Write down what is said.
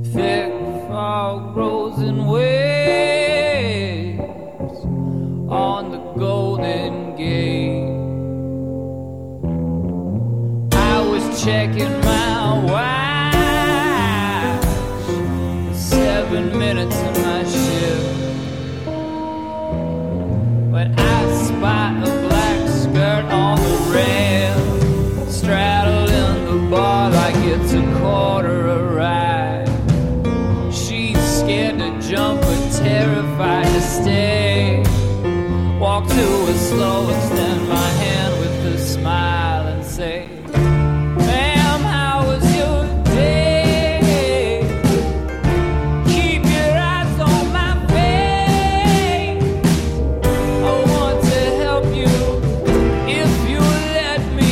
Thick fog rolls in waves on the Golden Gate. I was checking my watch, 7 minutes in my shift, when I spot a black skirt on the rail, straddling the bar like it's a quarter a ride. She's scared to jump but terrified to stay. Walk to her slow, extend my hand with a smile and say, ma'am, how was your day? Keep your eyes on my face. I want to help you if you let me.